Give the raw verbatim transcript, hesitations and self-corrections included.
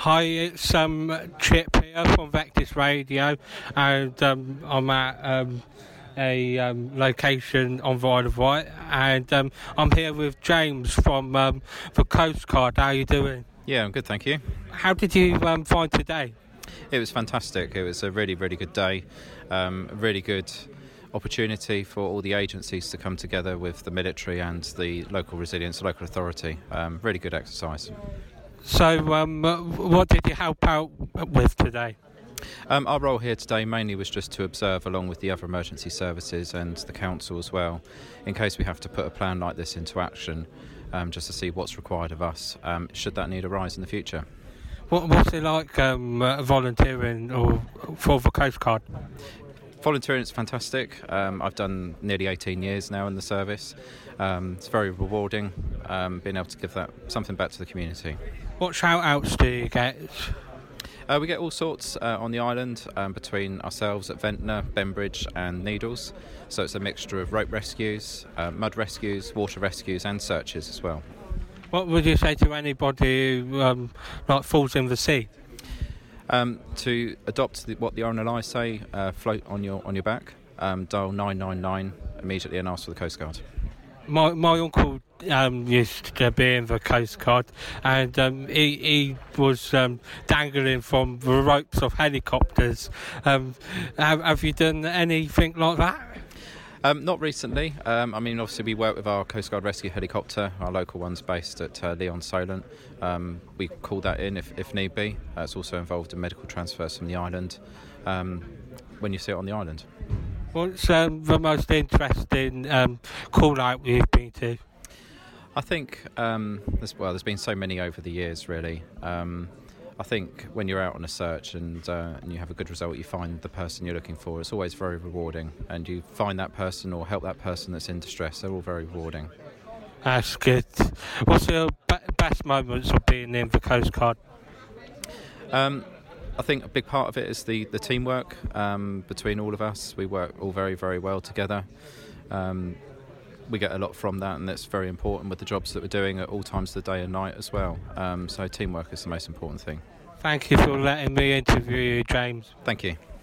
Hi, it's um, Chip here from Vectis Radio, and um, I'm at um, a um, location on the Isle of Wight, and um, I'm here with James from um, the Coast Guard. How are you doing? Yeah, I'm good, thank you. How did you um, find today? It was fantastic. It was a really, really good day. Um, a really good opportunity for all the agencies to come together with the military and the local resilience, local authority. Um, really good exercise. So, um, what did you help out with today? Um, our role here today mainly was just to observe along with the other emergency services and the council as well, in case we have to put a plan like this into action, um, just to see what's required of us, um, should that need arise in the future. What, what's it like um, uh, volunteering or for the Coast Guard? Volunteering is fantastic. Um, I've done nearly eighteen years now in the service. Um, it's very rewarding, um, being able to give that something back to the community. What shout-outs do you get? Uh, we get all sorts uh, on the island um, between ourselves at Ventnor, Bembridge and Needles. So it's a mixture of rope rescues, uh, mud rescues, water rescues and searches as well. What would you say to anybody who um, like falls in the sea? Um, to adopt the, what the R N L I say, uh, float on your on your back, um, dial nine nine nine immediately and ask for the Coast Guard. My my uncle um, used to be in the Coast Guard, and um, he, he was um, dangling from the ropes of helicopters. Um, have, have you done anything like that? Um, not recently. Um, I mean, obviously we work with our Coast Guard rescue helicopter. Our local one's based at uh, Leon Solent. Um, we call that in if, if need be. Uh, it's also involved in medical transfers from the island um, when you see it on the island. What's um, the most interesting um, call-out you've been to? I think, um, there's, well, there's been so many over the years, really. Um, I think when you're out on a search and, uh, and you have a good result, you find the person you're looking for. It's always very rewarding. And you find that person or help that person that's in distress. They're all very rewarding. That's good. What's your be- best moments of being in the Coast Guard? Um, I think a big part of it is the, the teamwork um, between all of us. We work all very, very well together. Um, we get a lot from that, and that's very important with the jobs that we're doing at all times of the day and night as well. Um, so teamwork is the most important thing. Thank you for letting me interview you, James. Thank you.